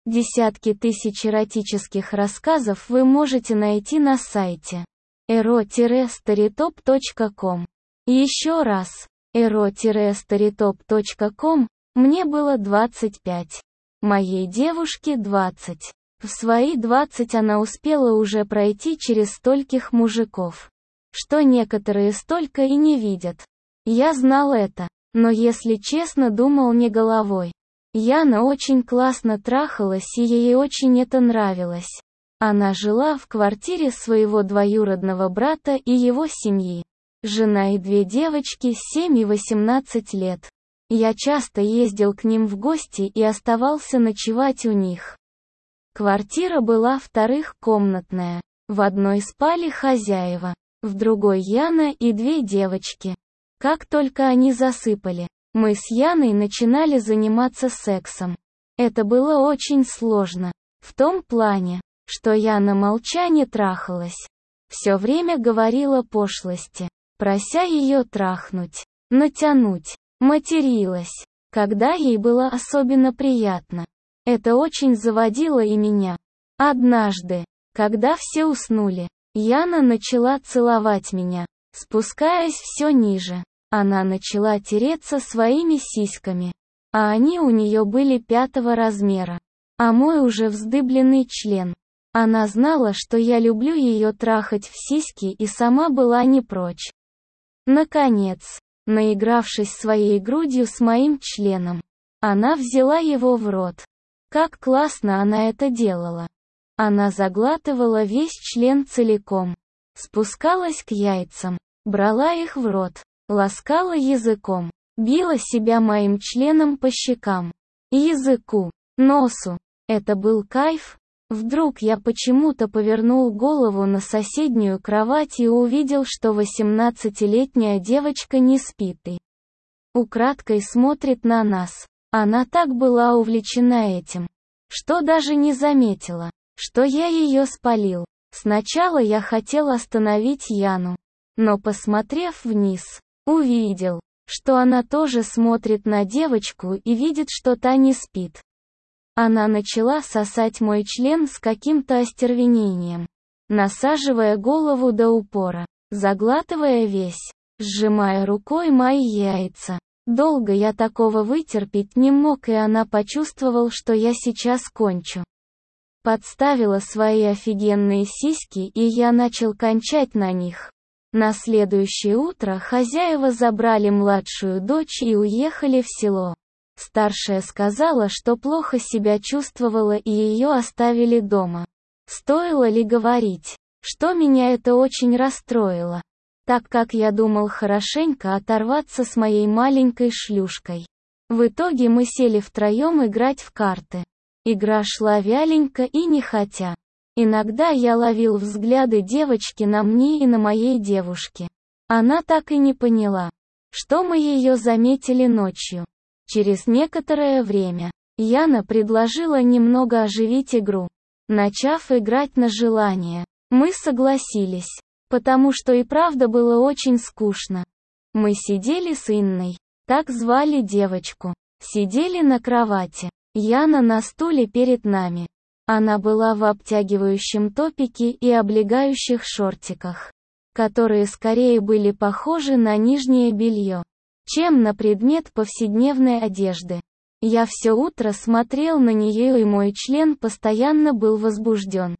Десятки тысяч эротических рассказов вы можете найти на сайте ero-storytop.com. Еще раз, ero-storytop.com. Мне было 25. Моей девушке 20. В свои 20 она успела уже пройти через стольких мужиков, что некоторые столько и не видят. Я знал это, но если честно, думал не головой. Яна очень классно трахалась, и ей очень это нравилось. Она жила в квартире своего двоюродного брата и его семьи. Жена и две девочки 7 и 18 лет. Я часто ездил к ним в гости и оставался ночевать у них. Квартира была вторых-комнатная. В одной спали хозяева, в другой Яна и две девочки. Как только они засыпали, мы с Яной начинали заниматься сексом. Это было очень сложно. В том плане, что Яна молча не трахалась. Все время говорила пошлости, прося ее трахнуть, натянуть, материлась, когда ей было особенно приятно. Это очень заводило и меня. Однажды, когда все уснули, Яна начала целовать меня, спускаясь все ниже. Она начала тереться своими сиськами, а они у нее были 5-го размера, а мой уже вздыбленный член. Она знала, что я люблю ее трахать в сиськи, и сама была не прочь. Наконец, наигравшись своей грудью с моим членом, она взяла его в рот. Как классно она это делала. Она заглатывала весь член целиком, спускалась к яйцам, брала их в рот, ласкала языком, била себя моим членом по щекам, языку, носу. Это был кайф. Вдруг я почему-то повернул голову на соседнюю кровать и увидел, что 18-летняя девочка не спит и украдкой смотрит на нас. Она так была увлечена этим, что даже не заметила, что я ее спалил. Сначала я хотел остановить Яну, но, посмотрев вниз, увидел, что она тоже смотрит на девочку и видит, что та не спит. Она начала сосать мой член с каким-то остервенением, насаживая голову до упора, заглатывая весь, сжимая рукой мои яйца. Долго я такого вытерпеть не мог, и она почувствовала, что я сейчас кончу. Подставила свои офигенные сиськи, и я начал кончать на них. На следующее утро хозяева забрали младшую дочь и уехали в село. Старшая сказала, что плохо себя чувствовала, и ее оставили дома. Стоило ли говорить, что меня это очень расстроило, так как я думал хорошенько оторваться с моей маленькой шлюшкой. В итоге мы сели втроем играть в карты. Игра шла вяленько и нехотя. Иногда я ловил взгляды девочки на мне и на моей девушке. Она так и не поняла, что мы ее заметили ночью. Через некоторое время, Яна предложила немного оживить игру. Начав играть на желание, мы согласились, потому что и правда было очень скучно. Мы сидели с Инной, так звали девочку, сидели на кровати. Яна на стуле перед нами. Она была в обтягивающем топике и облегающих шортиках, которые скорее были похожи на нижнее белье, чем на предмет повседневной одежды. Я все утро смотрел на нее, и мой член постоянно был возбужден.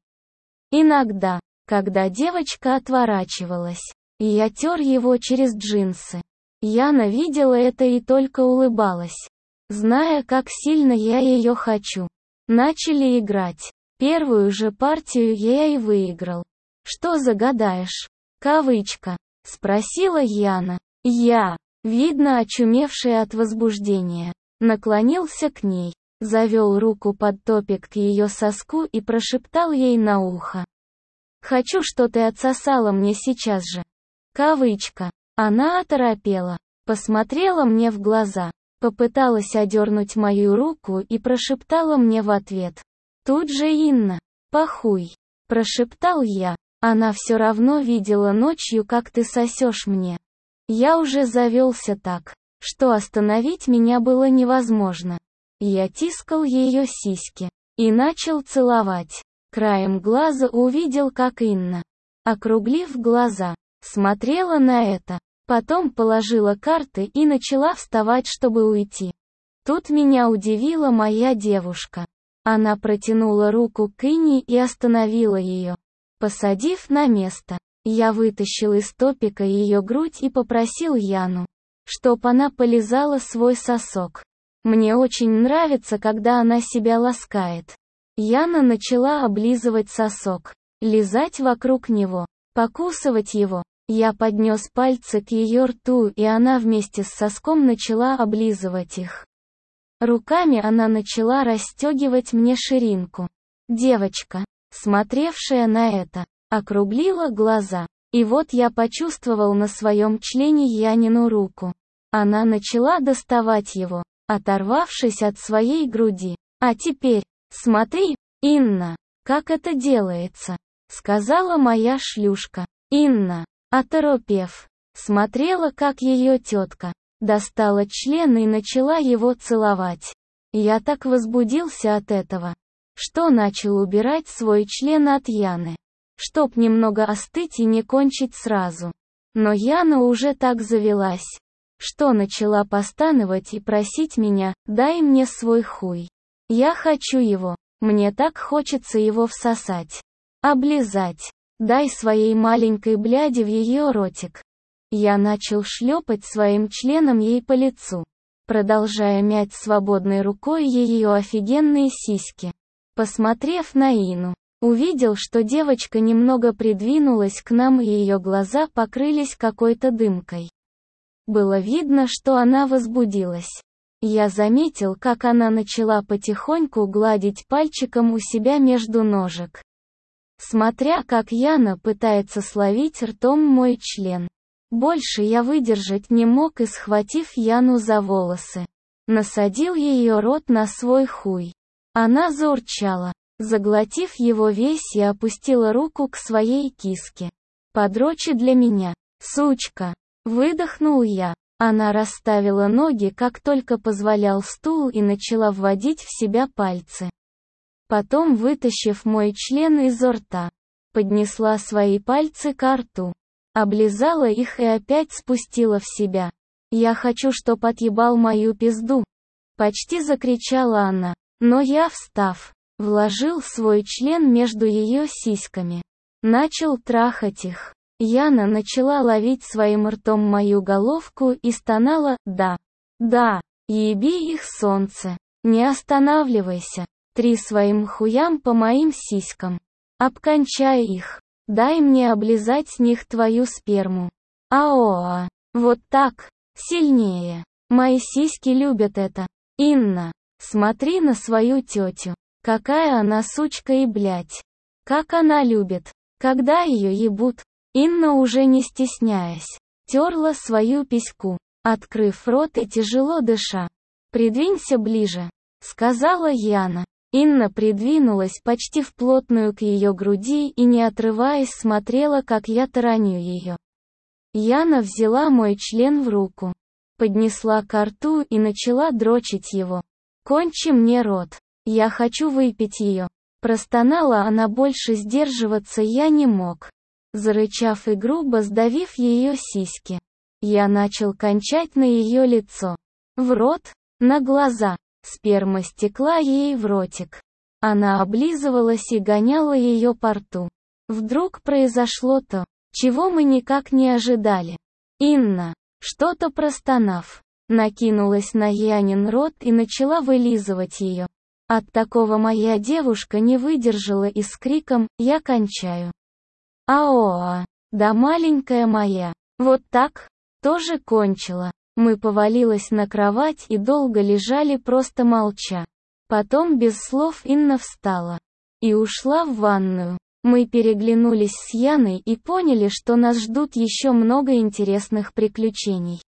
Иногда, когда девочка отворачивалась, я тер его через джинсы. Яна видела это и только улыбалась, зная, как сильно я ее хочу. Начали играть. Первую же партию я и выиграл. «Что загадаешь?» «Кавычка», — спросила Яна. Я, видно очумевший от возбуждения, наклонился к ней, завел руку под топик к ее соску и прошептал ей на ухо. «Хочу, что ты отсосала мне сейчас же». Кавычка. Она оторопела, посмотрела мне в глаза, попыталась одернуть мою руку и прошептала мне в ответ. Тут же Инна. «Похуй», — прошептал я. Она все равно видела ночью, как ты сосешь мне. Я уже завелся так, что остановить меня было невозможно. Я тискал ее сиськи, и начал целовать. Краем глаза увидел, как Инна, округлив глаза, смотрела на это. Потом положила карты и начала вставать, чтобы уйти. Тут меня удивила моя девушка. Она протянула руку к Инне и остановила ее, посадив на место. Я вытащил из топика ее грудь и попросил Яну, чтоб она полизала свой сосок. Мне очень нравится, когда она себя ласкает. Яна начала облизывать сосок, лизать вокруг него, покусывать его. Я поднес пальцы к ее рту, и она вместе с соском начала облизывать их. Руками она начала расстегивать мне ширинку. Девочка, смотревшая на это, округлила глаза. И вот я почувствовал на своем члене Янину руку. Она начала доставать его, оторвавшись от своей груди. «А теперь, смотри, Инна, как это делается», — сказала моя шлюшка. Инна, оторопев, смотрела, как ее тетка достала член и начала его целовать. Я так возбудился от этого, что начал убирать свой член от Яны, чтоб немного остыть и не кончить сразу. Но Яна уже так завелась, что начала постановать и просить меня: «Дай мне свой хуй. Я хочу его, мне так хочется его всосать, облизать. Дай своей маленькой бляди в ее ротик». Я начал шлепать своим членом ей по лицу, продолжая мять свободной рукой ее офигенные сиськи. Посмотрев на Ину, увидел, что девочка немного придвинулась к нам и ее глаза покрылись какой-то дымкой. Было видно, что она возбудилась. Я заметил, как она начала потихоньку гладить пальчиком у себя между ножек, смотря как Яна пытается словить ртом мой член. Больше я выдержать не мог и, схватив Яну за волосы, насадил ее рот на свой хуй. Она заурчала, заглотив его весь, и опустила руку к своей киске. «Подрочи для меня, сучка!» — выдохнул я. Она расставила ноги, как только позволял стул, и начала вводить в себя пальцы. Потом, вытащив мой член изо рта, поднесла свои пальцы ко рту, облизала их и опять спустила в себя. «Я хочу, чтоб отъебал мою пизду!» — почти закричала она. Но я, встав, вложил свой член между ее сиськами, начал трахать их. Яна начала ловить своим ртом мою головку и стонала: «Да, да, еби их, солнце, не останавливайся, три своим хуям по моим сиськам, обкончай их, дай мне облизать с них твою сперму. Аоа, вот так, сильнее, мои сиськи любят это. Инна, смотри на свою тетю, какая она сучка и блядь, как она любит, когда ее ебут». Инна, уже не стесняясь, терла свою письку, открыв рот и тяжело дыша. «Придвинься ближе», — сказала Яна. Инна придвинулась почти вплотную к ее груди и, не отрываясь, смотрела, как я тараню ее. Яна взяла мой член в руку, поднесла ко рту и начала дрочить его. «Кончи мне рот, я хочу выпить ее», — простонала она. Больше сдерживаться я не мог. Зарычав и грубо сдавив ее сиськи, я начал кончать на ее лицо, в рот, на глаза. Сперма стекла ей в ротик. Она облизывалась и гоняла ее по рту. Вдруг произошло то, чего мы никак не ожидали. Инна, что-то простонав, накинулась на Янин рот и начала вылизывать ее. От такого моя девушка не выдержала и с криком: «Я кончаю!» «Аоа, да маленькая моя, вот так?» тоже кончила. Мы повалилась на кровать и долго лежали, просто молча. Потом без слов Инна встала и ушла в ванную. Мы переглянулись с Яной и поняли, что нас ждут еще много интересных приключений.